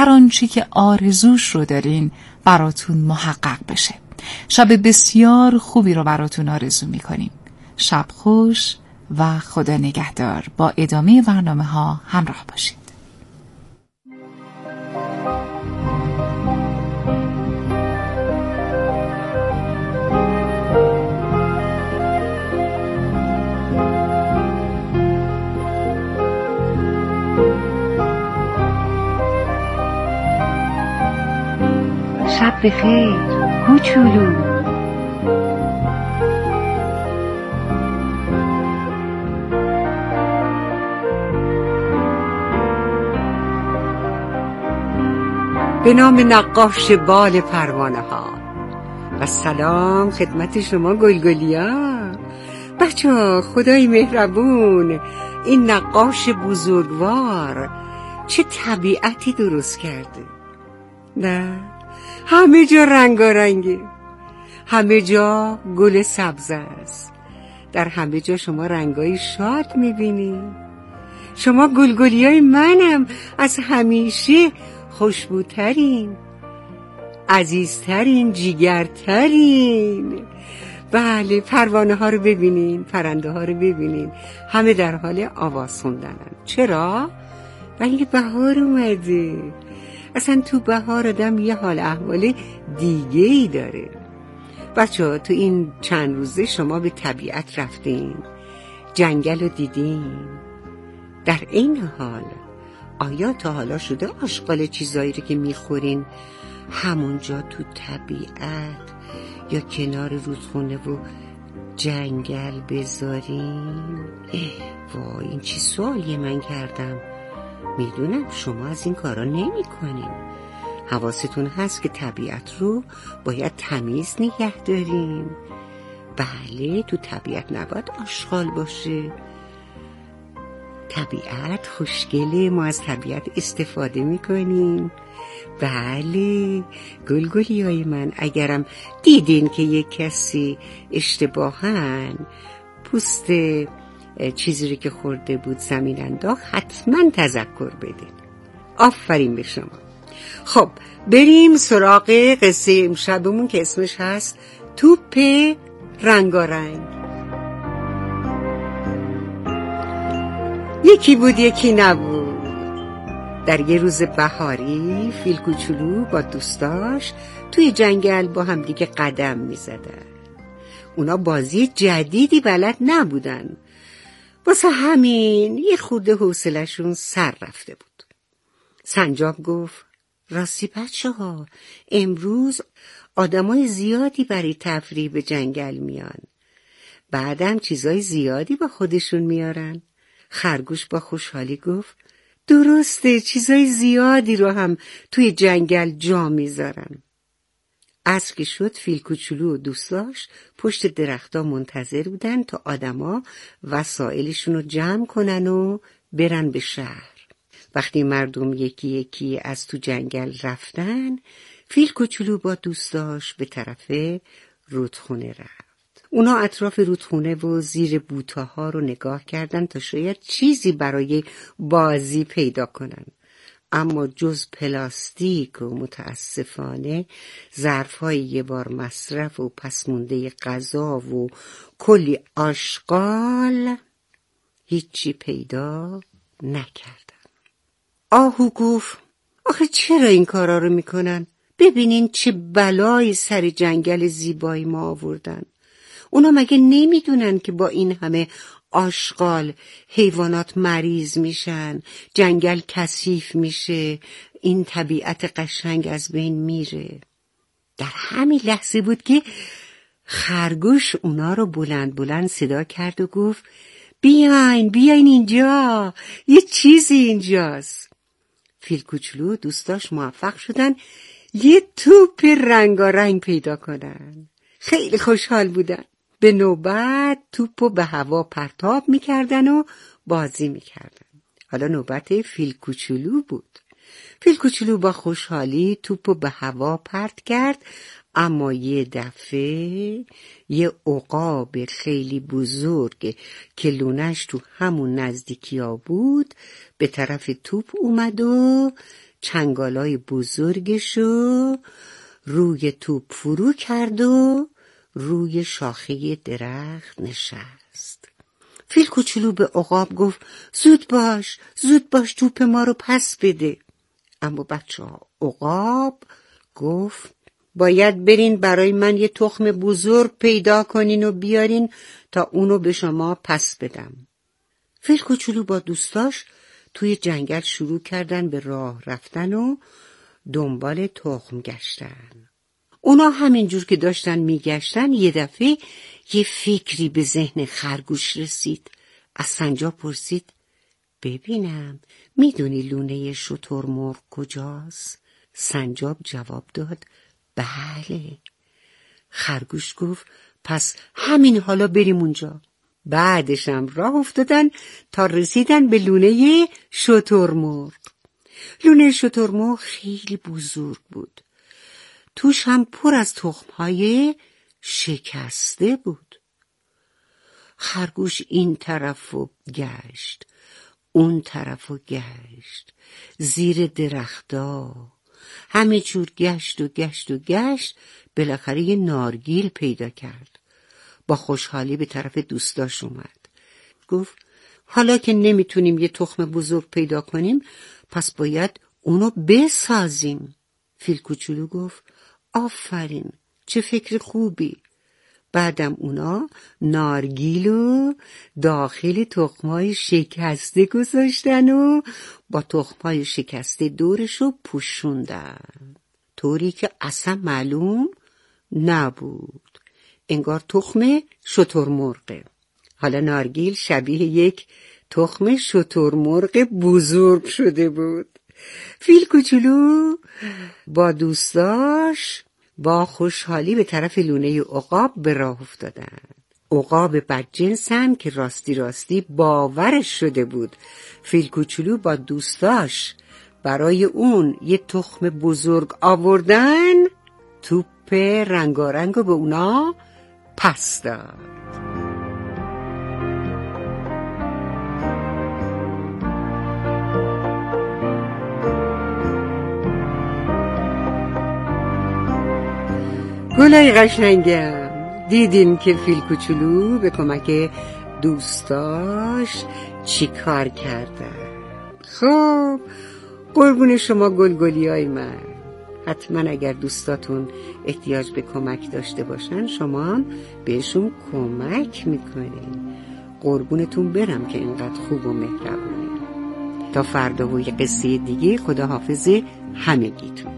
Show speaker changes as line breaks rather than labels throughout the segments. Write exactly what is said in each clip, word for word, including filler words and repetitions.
هر آنچه که آرزوش رو دارین براتون محقق بشه. شب بسیار خوبی رو براتون آرزو میکنیم. شب خوش و خدا نگهدار. با ادامه برنامه ها همراه باشید.
شب بخیر کوچولو. به نام نقاش بال پروانه ها و سلام خدمت شما گلگلیا. بچه ها خدای مهربون این نقاش بزرگوار چه طبیعتی درست کرده. نه همه جا رنگارنگه، همه جا گل سبز است، در همه جا شما رنگای شاد میبینی. شما گلگلیای منم از همیشه خوشبوترین، عزیزترین، جیگرترین. بله پروانه ها رو ببینین، پرنده ها رو ببینین، همه در حال آواز خوندنن. چرا؟ ولی بهار اومده. اصلا تو بهار آدم یه حال احوال دیگه ای داره. بچه ها تو این چند روزه شما به طبیعت رفتین، جنگل رو دیدین. در این حال آیا تا حالا شده آشغال چیزایی رو که میخورین همونجا تو طبیعت یا کنار رودخونه و جنگل بذارین؟ وای این چی سوالیه من کردم. میدونم شما از این کارا نمی کنین. حواستون هست که طبیعت رو باید تمیز نگه داریم. بله تو طبیعت نباید آشغال باشه. طبیعت خوشگله، ما از طبیعت استفاده میکنیم. بله گلگلیای من، اگرم دیدین که یک کسی اشتباهاً پوست چیزی رو که خورده بود زمین انداخت حتما تذکر بدین. آفرین به شما. خب بریم سراغ قصه امشبمون که اسمش هست توپ رنگارنگ. یکی بود یکی نبود. در یه روز بهاری فیل کوچولو با دوستاش توی جنگل با هم دیگه قدم می زدن. اونا بازی جدیدی بلد نبودن، واسه همین یه خورده حوصله‌شون سر رفته بود. سنجاب گفت راستی بچه ها امروز آدمای زیادی برای تفریح به جنگل میان، بعدم چیزای زیادی با خودشون میارن. خرگوش با خوشحالی گفت درسته، چیزای زیادی رو هم توی جنگل جا میذارن. عصر که شد فیل کوچولو و دوستاش پشت درختا منتظر بودن تا آدما وسایلشون رو جمع کنن و برن به شهر. وقتی مردم یکی یکی از تو جنگل رفتن، فیل کوچولو با دوستاش به طرف رودخونه رفت. اونا اطراف رودخونه و زیر بوتاها رو نگاه کردن تا شاید چیزی برای بازی پیدا کنن، اما جز پلاستیک و متاسفانه ظرف‌های یه بار مصرف و پس مونده غذا و کلی آشغال هیچی پیدا نکردن. آهو گفت آخه چرا این کارا رو میکنن؟ ببینین چه بلایی سر جنگل زیبای ما آوردن. اونا مگه نمیدونن که با این همه آشغال حیوانات مریض میشن، جنگل کثیف میشه، این طبیعت قشنگ از بین میره. در همین لحظه بود که خرگوش اونا رو بلند بلند صدا کرد و گفت بیاین بیاین اینجا، یه چیزی اینجاست. فیل کوچولو دوستاش موفق شدن یه توپ رنگارنگ پیدا کنن. خیلی خوشحال بودن. به نوبت توپو به هوا پرتاب میکردن و بازی میکردن. حالا نوبت فیل کوچولو بود. فیل کوچولو با خوشحالی توپو به هوا پرت کرد، اما یه دفعه یه عقاب خیلی بزرگ که لونش تو همون نزدیکی ها بود به طرف توپ اومد و چنگالای بزرگشو روی توپ فرو کرد و روی شاخه درخت نشست. فیل کوچولو به عقاب گفت زود باش، زود باش توپ ما رو پس بده. اما بچه ها، عقاب گفت باید برین برای من یه تخم بزرگ پیدا کنین و بیارین تا اونو به شما پس بدم. فیل کوچولو با دوستاش توی جنگل شروع کردن به راه رفتن و دنبال تخم گشتن. اونا همینجور که داشتن میگشتن یه دفعه یه فکری به ذهن خرگوش رسید. از سنجاب پرسید ببینم میدونی لونه شترمرغ کجاست؟ سنجاب جواب داد بله. خرگوش گفت پس همین حالا بریم اونجا. بعدش هم راه افتادن تا رسیدن به لونه شترمرغ. لونه شترمرغ خیلی بزرگ بود. توش هم پر از تخم‌های شکسته بود. خرگوش این طرفو گشت، اون طرفو گشت، زیر درختا، همه جور گشت و گشت و گشت، بالاخره یه نارگیل پیدا کرد. با خوشحالی به طرف دوستاش اومد. گفت حالا که نمیتونیم یه تخم بزرگ پیدا کنیم پس باید اونو بسازیم. فیل کوچولو گفت آفرین، چه فکر خوبی. بعدم اونا نارگیلو داخل تخمای شکسته گذاشتن و با تخمای شکسته دورشو پوشوندن، طوری که اصلا معلوم نبود، انگار تخم شترمرغه. حالا نارگیل شبیه یک تخم شترمرغ بزرگ شده بود. فیل کوچولو با دوستاش با خوشحالی به طرف لونه عقاب به راه افتادن. عقاب بدجنس هم که راستی راستی باورش شده بود فیل کوچولو با دوستاش برای اون یه تخم بزرگ آوردن، توپ رنگارنگ به اونا پس داد. گلای قشنگم، دیدین که فیل کوچولو به کمک دوستاش چی کار کردن؟ خب قربون شما گلگلی های من، حتما اگر دوستاتون احتیاج به کمک داشته باشن شما هم بهشون کمک میکنین. قربونتون برم که اینقدر خوب و مهربونین. تا فردا و یه قصه دیگه، خدا حافظ همگیتون.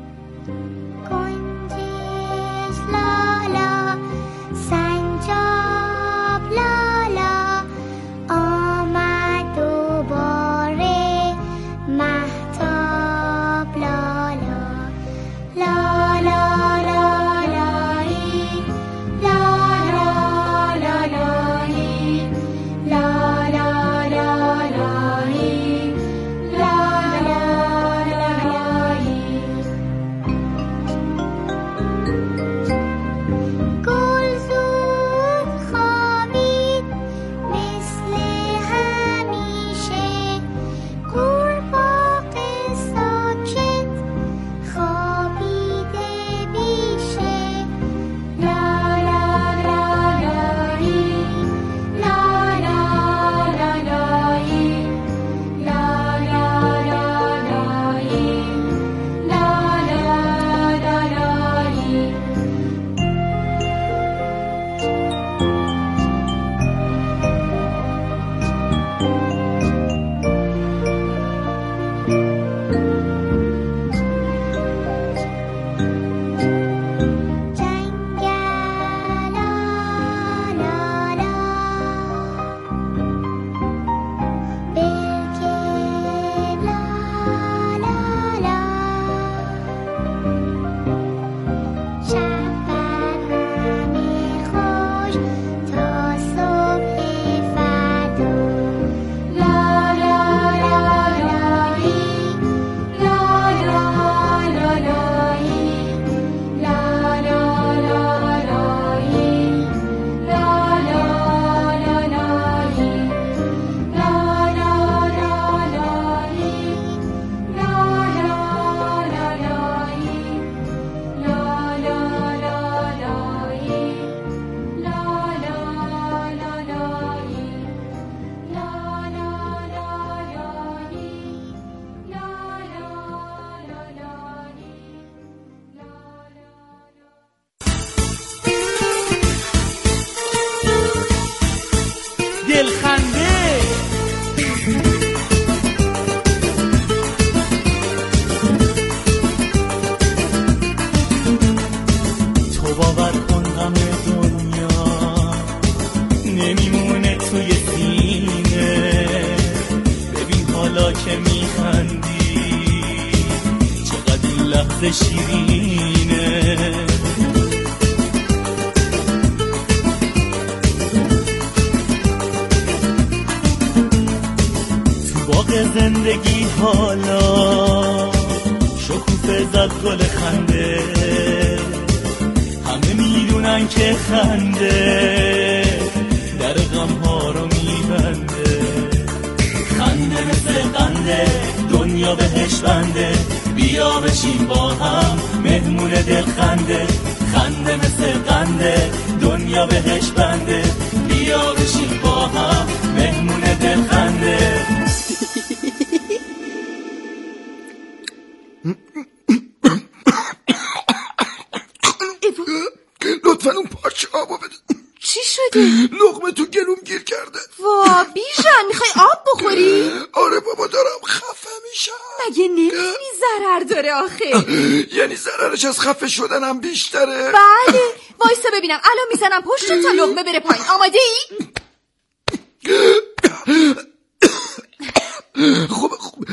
لحظه شیرینه. تو باغ زندگی حالا شکوفه زد گل خنده، همه میدونن که خنده در غم ها رو میبنده. خنده مثل قنده دنیا بهش بنده، بیا بشین با هم مهمون دل خنده. خنده مثل قنده دنیا بهش بنده، بیا بشین با هم مهمون دل خنده.
لطفا اون پارچه آبو بده.
چی شده؟
لقمه تو گلوم گیر کرده.
وا بیژن میخوای آب بخوری؟
آره بابا دارم خفه میشم.
مگه نمیدونی ضرر داره آخه؟
یعنی ضررش از خفه شدنم بیشتره؟
بله وایسا ببینم الان میزنم پشت تا لقمه بره پایین. آماده ای؟
خوبه خوبه.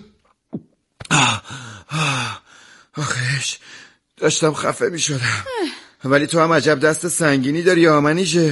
آخیش داشتم خفه میشدم، ولی تو هم عجب دست سنگینی داری آمنیشه.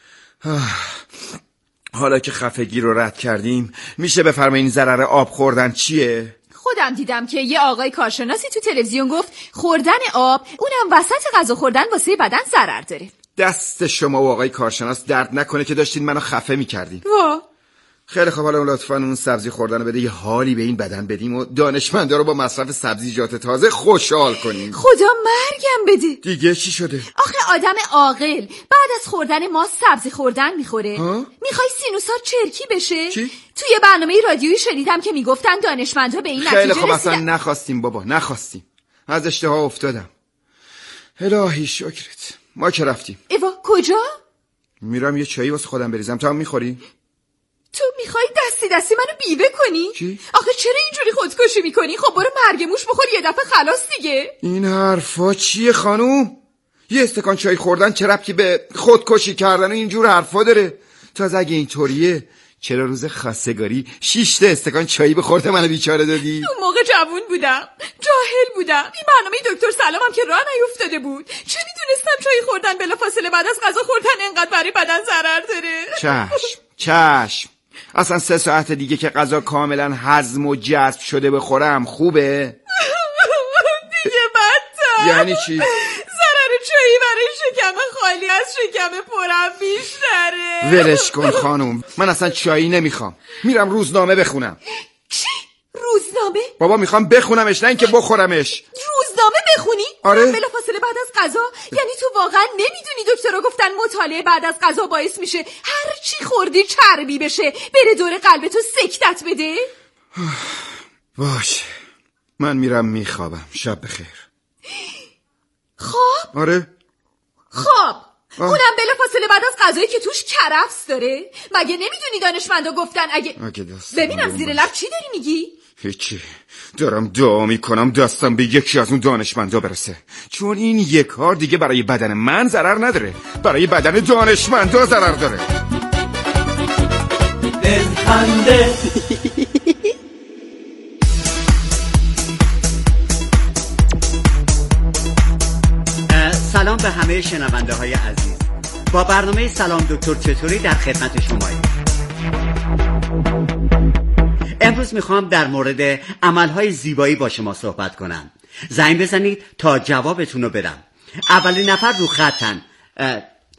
حالا که خفگی رو رد کردیم میشه بفرمایین ضرر آب خوردن چیه؟
خودم دیدم که یه آقای کارشناسی تو تلویزیون گفت خوردن آب اونم وسط غذا خوردن واسه بدن ضرر داره.
دست شما و آقای کارشناس درد نکنه که داشتین منو خفه میکردین.
وا
خیلی خب حالا لطفاً اون سبزی خوردن رو بده یه حالی به این بدن بدیم و دانشمندا رو با مصرف سبزیجات تازه خوشحال کنیم.
خدا مرگم بده.
دیگه چی شده؟
آخه آدم عاقل بعد از خوردن ما سبزی خوردن میخوره؟ میخوای سینوسات چرکی بشه؟
چی؟
توی برنامه رادیویی شنیدم که میگفتن دانشمندا به این نتیجه
رسیدن. خیلی خب
رسیدن.
اصلا نخواستیم بابا، نخواستیم. از اشتها افتادم. الهی شکرت. ما که رفتیم.
ایوا کجا؟
میرم یه چایی واسه خودم بریزم. تو هم میخوری؟
تو میخوای دستی دستی منو بیوه کنی؟
چی؟
آخه چرا اینجوری خودکشی میکنی؟ خب برو مرگ موش بخور یه دفعه خلاص دیگه.
این حرفا چیه خانوم؟ یه استکان چای خوردن چه ربطی به خودکشی کردن و اینجور حرفا داره؟ تازه اگه اینطوریه چرا روز خواستگاری شش تا استکان چایی به خورده منو بیچاره دادی؟
اون موقع جوون بودم، جاهل بودم. این برنامه دکتر سلامم که راه نیفتاده بود. چه میدونستم چای خوردن بلافاصله بعد از غذا خوردن انقدر برای بدن ضرر داره.
چشم چشم. اصلا سه ساعت دیگه که غذا کاملا هضم و جذب شده بخورم خوبه؟
دیگه بدتر.
یعنی چی؟
ضرر چایی برای شکم خالی از شکم پرم بیشتره.
ولش کن خانوم، من اصلا چایی نمیخوام. میرم روزنامه بخونم.
چی؟ روزنامه؟
بابا میخوام بخونمش نه اینکه بخورمش.
روزنامه بخونی؟
آره.
بلافاصله بعد از غذا؟ یعنی تو واقعا نمیدونی دکترها گفتن مطالعه بعد از غذا باعث میشه هر چی خوردی چربی بشه بره دور قلب تو سکتت بده؟
باشه من میرم میخوابم. شب بخیر.
خواب؟
آره
خواب اونم بلافاصله بعد از غذایی که توش کرفس داره؟ مگه نمیدونی دانشمندا گفتن اگه ببینم زیر لب چی داری میگی؟
هیچی، دارم دعا میکنم دستم به یکی از اون دانشمندا برسه، چون این یک کار دیگه برای بدن من ضرر نداره، برای بدن دانشمندا ضرر داره.
دلخنده
سلام به همه شنونده های عزیز. با برنامه سلام دکتر چطوری در خدمت شماییم. امروز میخوام در مورد عملهای زیبایی با شما صحبت کنم. زنگ بزنید تا جوابتون رو بدم. اولین نفر رو خطن. اه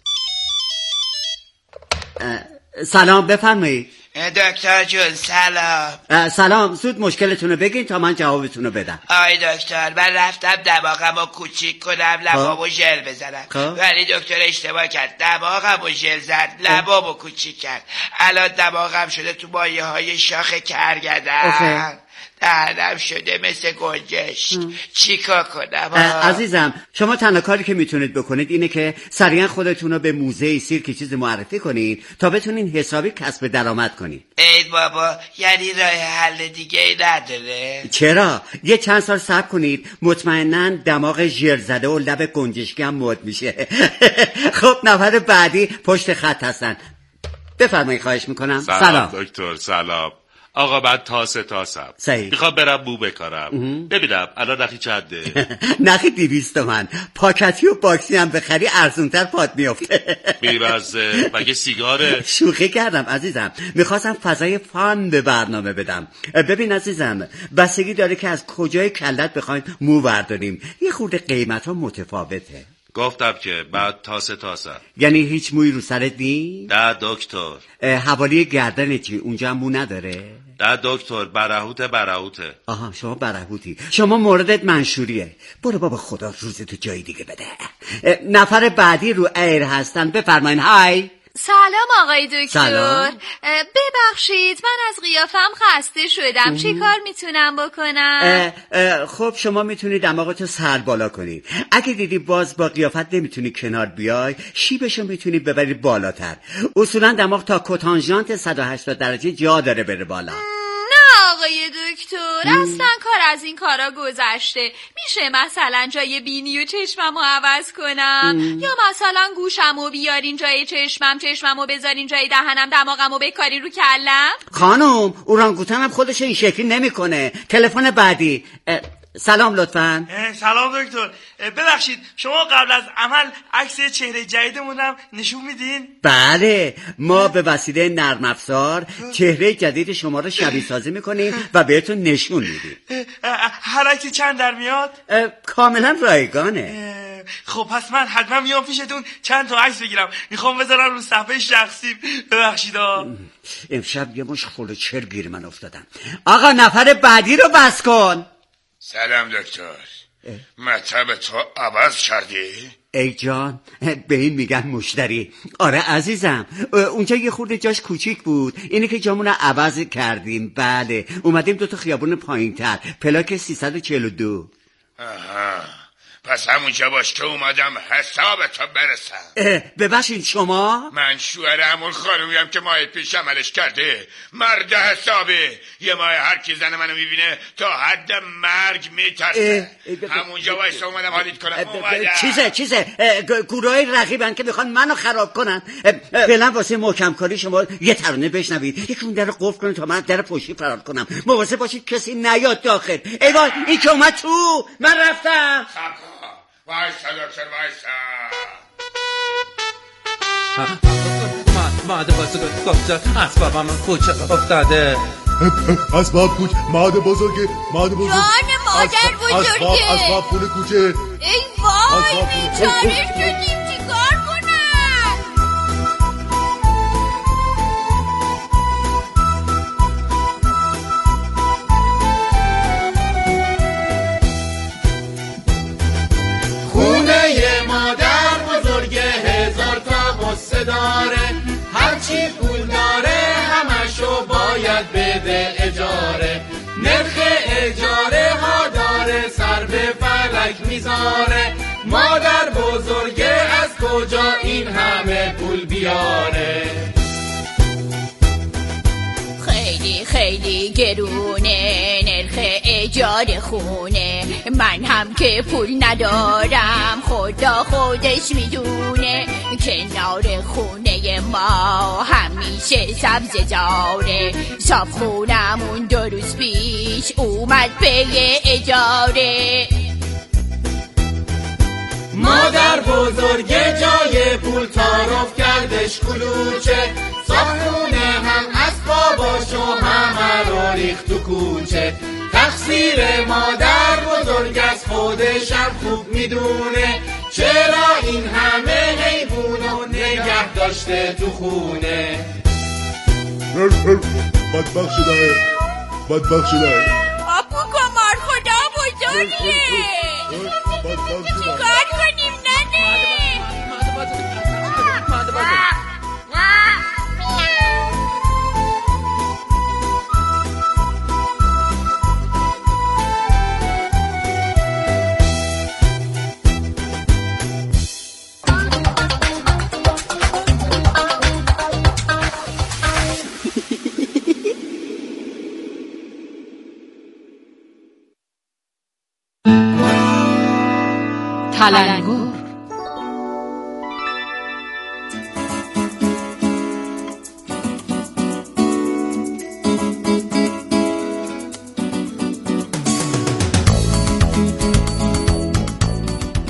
اه سلام بفرمایید.
دکتر جون سلام.
سلام، زود مشکلتون رو بگین تا من جوابتون رو بدم.
آی دکتر من رفتم دماغم رو کوچیک کنم لبامو ژل بزنم، ولی دکتر اشتباه کرد، دماغم رو ژل زد لبامو کوچیک کرد. الان دماغم شده تو مایه های شاخ کرگدن، دهنم شده مثل گنجش. چیکار کنم؟
عزیزم شما تنها کاری که میتونید بکنید اینه که سریعا خودتون رو به موزه سیرک چیز معرفی کنید تا بتونین حسابی کسب درآمد کنید.
ای بابا یعنی راه حل دیگه ای نداره؟
چرا؟ یه چند سال صبر کنید مطمئناً دماغ ژل زده و لب گنجشکی هم مد میشه. خب نفر بعدی پشت خط هستن. بفرمایید خواهش میکنم.
سلام, سلام دکتر سلام. آقا بعد تاسه تاسم
صحیح.
میخوام برم بو بکارم. ببینم الان نخی چنده؟
نخی دویست تومن. پاکتی و باکسی هم بخری ارزونتر پات میفته.
بیمزه. مگه سیگاره؟
شوخی کردم عزیزم، میخواستم فضای فان به برنامه بدم. ببین عزیزم، بستگی داره که از کجای کلت بخوایم مو برداریم. یه خورده قیمت ها متفاوته.
گفتم که بعد تاسه تاسه.
یعنی هیچ موی رو سرت نی؟
نه دکتر.
حوالی گردنت چی؟ اونجا هم مو نداره؟
نه دکتر، برهوت برهوته.
آها شما برهوتی. شما موردت منشوریه. برو بابا خدا روزتو جای دیگه بده. نفر بعدی رو ایر هستن، بفرمایین. های
سلام آقای دکتر.
سلام.
ببخشید من از قیافم خسته شدم. چی کار میتونم بکنم؟
اه اه خب شما میتونید دماغتو سر بالا کنید. اگه دیدی باز با قیافت نمیتونی کنار بیای، شیبشو میتونی ببری بالاتر. اصولا دماغ تا کوتانژانت صد و هشتاد درجه جا داره بره بالا.
آقای دکتر اصلا کار از این کارا گذشته. میشه مثلا جای بینی و چشممو عوض کنم؟ ام. یا مثلا گوشمو بیارین جای چشمم، چشممو بذارین جای دهنم، دماغمو بکارین رو کلم؟
خانم اورانگوتن هم خودش این شکلی نمیکنه. تلفن بعدی. سلام لطفاً.
سلام دکتر، ببخشید شما قبل از عمل عکس چهره جدیدمونم نشون میدین؟
بله، ما به وسیله نرم افزار چهره جدید شما رو شبیه سازی میکنیم و بهتون نشون میدیم.
هر عکسی چند در میاد؟
کاملا رایگانه.
خب پس من حتما میام پیشتون چند تا عکس بگیرم، میخوام بذارم رو صفحه شخصیم. ببخشید ها.
امشب یه مش خلو چر گیر من افتادم. آقا نفر بعدی رو بس کن.
سلام دکتر، مطب تو عوض کردی؟
ای جان، به این میگن مشتری. آره عزیزم، اونجا یه خورده جاش کوچیک بود، اینه که جامون عوض کردیم. بله، اومدیم دو تا خیابون پایین تر، پلاک سیصد و چهل و دو.
آها، پس همونجا باش که اومدم حساب تو برسم.
ببخشید شما؟
من شوهر همون خانومیم که ماه پیش عملش کرده. مرد حسابه. یه ماه هر کی زن منو میبینه تا حد مرگ میترسه. همونجا باش اومدم حالیت کنم. اومدم
چیزه چیزه گروه رقیبن که میخوان منو خراب کنن. فعلا واسه محکم کاری شما یه ترانه بشنوید، یکی اون در قفل کنه تا من در پشتی فرار کنم. مواظب باشید کسی نیاد داخل. ای وای این که اومد تو، من رفتم.
وایسا دکتر وایسا.
ماده بزرگ گفت اسبابم کوچه افتاده.
اسباب کوچه ماده بزرگه. ماده بزرگ
جان مادر بزرگه.
اسباب پول کوچه.
ای وای بیچاره شدیم، چی کار کنم؟
داره هرچی پول داره همشو باید بده اجاره. نرخ اجاره ها داره سر به فلک میذاره. مادر بزرگه از کجا این همه پول بیاره؟
خیلی خیلی گرونه نرخ اجاره خونه. من هم که پول ندارم خدا خودش میدونه. کنار خونه ما همیشه سبز جاره. صاحب خونمون دو روز پیش اومد به اجاره.
مادر بزرگه جای پول تعارف کردش کلوچه. صاحبونه هم از باباشو همه رو ریخت تو کوچه. تقصیر مادر بزرگ از خودشم خوب میدونه. چرا این همه حیوانو نگه داشته تو خونه؟
بدبخت شده بدبخت شده.
آپو کمار خدا بزرگه. چی کار کنیم ننه؟
تلنگور.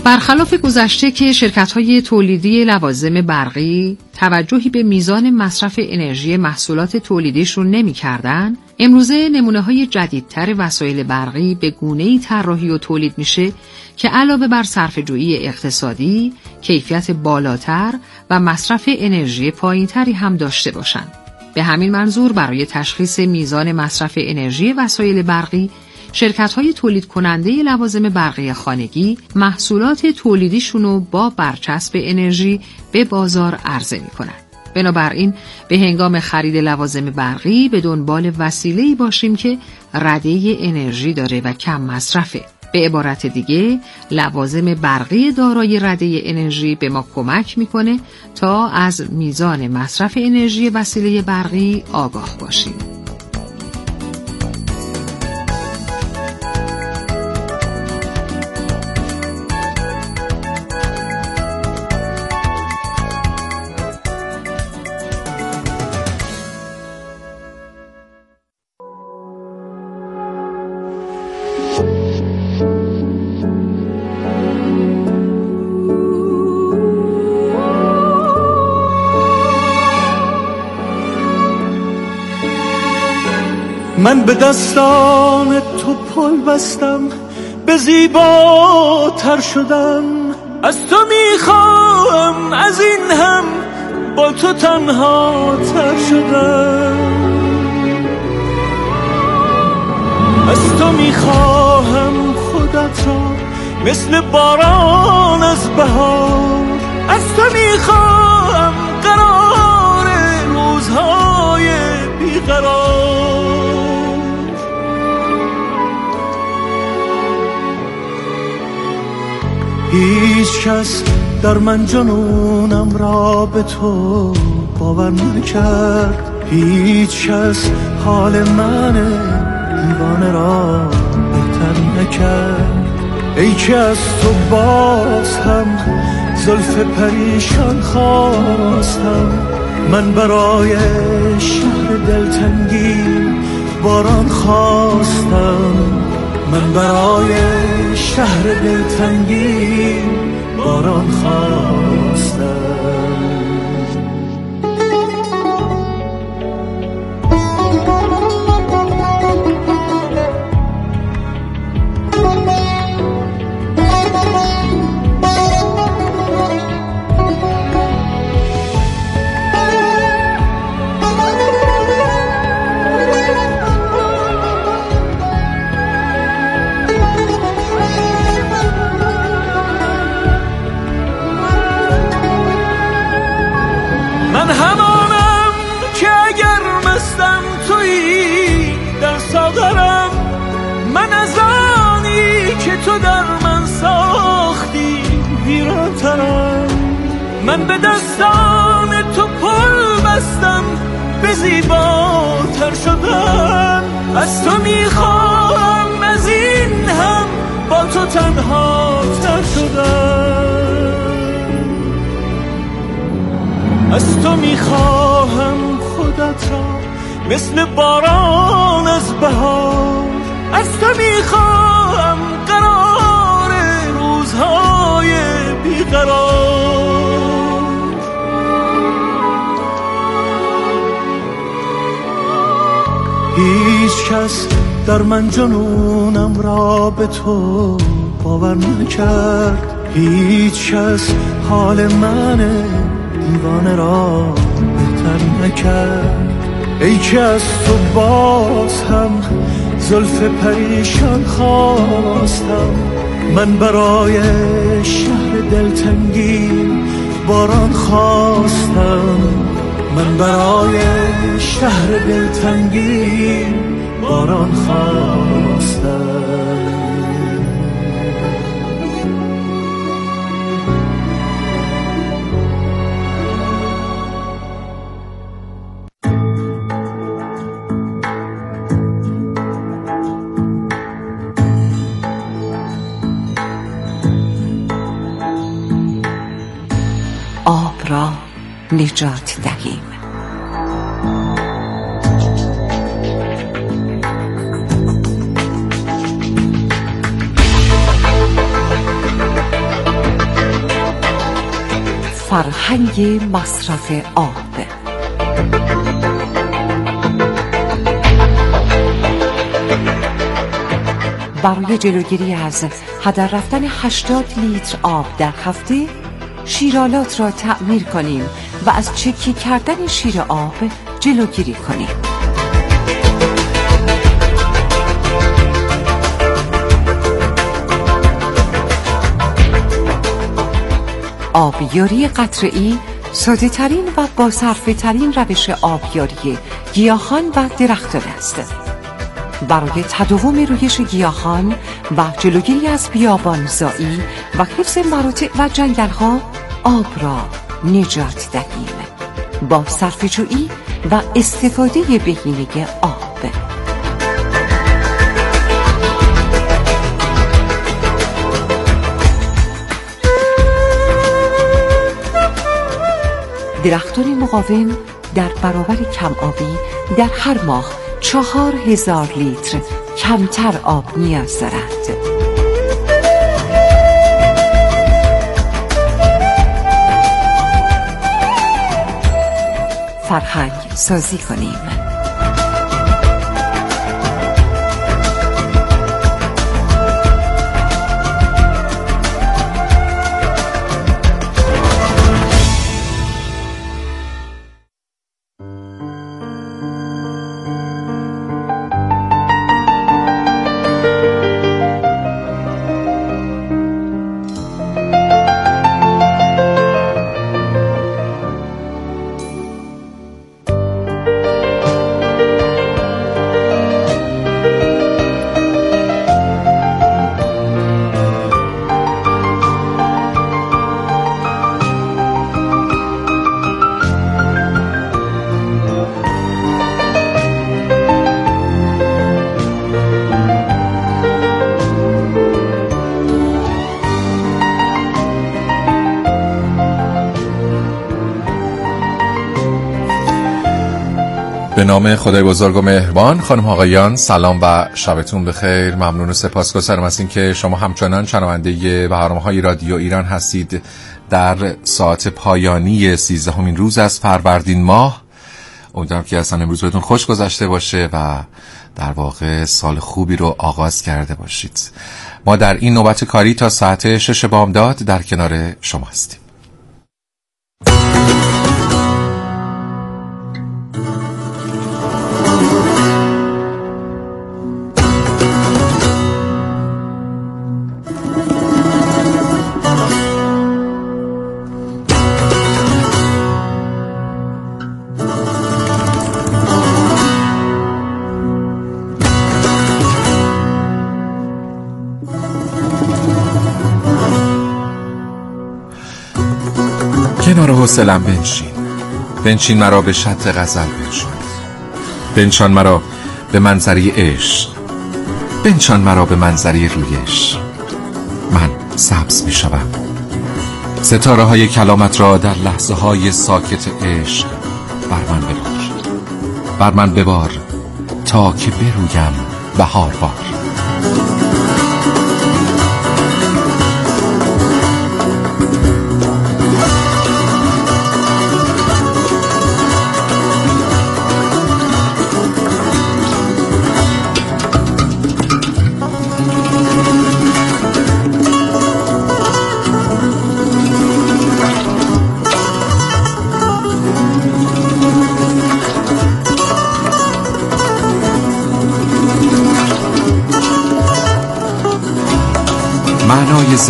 برخلاف گذشته که شرکت‌های تولیدی لوازم برقی توجهی به میزان مصرف انرژی محصولات تولیدیشون نمی‌کردن، امروزه نمونه‌های جدیدتر وسایل برقی به گونه‌ای طراحی و تولید میشه که علاوه بر صرفه‌جویی اقتصادی، کیفیت بالاتر و مصرف انرژی پایین‌تری هم داشته باشند. به همین منظور برای تشخیص میزان مصرف انرژی وسایل برقی، شرکت‌های تولید کننده لوازم برقی خانگی محصولات تولیدیشونو با برچسب انرژی به بازار عرضه می‌کنند. بنابراین به هنگام خرید لوازم برقی به دنبال وسیله‌ای باشیم که رده انرژی داره و کم مصرفه. به عبارت دیگه، لوازم برقی دارای رده انرژی به ما کمک می‌کنه تا از میزان مصرف انرژی وسیله برقی آگاه باشیم.
من به دستان تو پل بستم، به زیباتر شدم. از تو میخوام از این هم با تو تنها تر شدم. از تو میخواهم خودت را مثل باران از بهار. از تو میخواهم قرار روزهای بیقرار. هیچ کس در من جنونم را به تو باور نکرد. هیچ کس حال من دیوانه را بهتر نکرد. ای که از تو باز هم زلف پریشان خواستم. من برای شهر دلتنگی باران خواستم. من برای شهر دلتنگی باران خواستم. من همانم که اگر مستم تویی در ساغرم. من از آنی که تو در من ساختی ویرانترم. من به دستان تو پل بستم، به زیباتر شدم. از تو میخواهم از این هم با تو تنها تر شدم. از تو میخواهم خودت را مثل باران از بهار. از تو میخواهم قرار روزهای بیقرار. هیچ کس در من جنونم را به تو باور نکرد. هیچ کس حال من دیوانه را بهتر نکرد. ای که از تو باز هم زلف پریشان خواستم. من برای شهر دلتنگی باران خواستم. من برای شهر دلتنگی باران خواستم.
آب را نجات دهیم.
فرهنگ مصرف آب. برای جلوگیری از هدر رفتن هشتاد لیتر آب در هفته، شیرالات را تعمیر کنیم و از چکی کردن شیر آب جلوگیری کنیم. آبیاری قطره‌ای ساده ترین و با صرفه ترین روش آبیاری گیاهان و درختان است. برای تداوم رویش گیاهان و جلوگیری از بیابانزایی و حفظ مراتع و جنگل‌ها آب را نجات دهیم با صرفه‌جویی و استفاده بهینه آب. درختان مقاوم در برابر کم آبی در هر ماه چهار هزار لیتر کمتر آب نیاز دارد. فرهنگ سازی کنیم.
به نام خدای بزرگ و مهربان. خانم آقایان سلام و شبتون بخیر. ممنون و سپاسگزارم از این که شما همچنان شنونده برنامه‌های رادیو ایران هستید. در ساعت پایانی سیزدهمین روز از فروردین ماه، امیدوارم که اصلا امروز بهتون خوش گذشته باشه و در واقع سال خوبی رو آغاز کرده باشید. ما در این نوبت کاری تا ساعت شش بامداد در کنار شما هستیم. کنار حوصله‌ام بنشین، بنشین مرا به شط غزل بنشان، بنشان مرا به منظری عشق، بنشان مرا به منظری رویش. من سبز می شوم، ستاره های کلامت را در لحظه های ساکت عشق بر من ببار، بر من ببار تا که برویم بهار بار.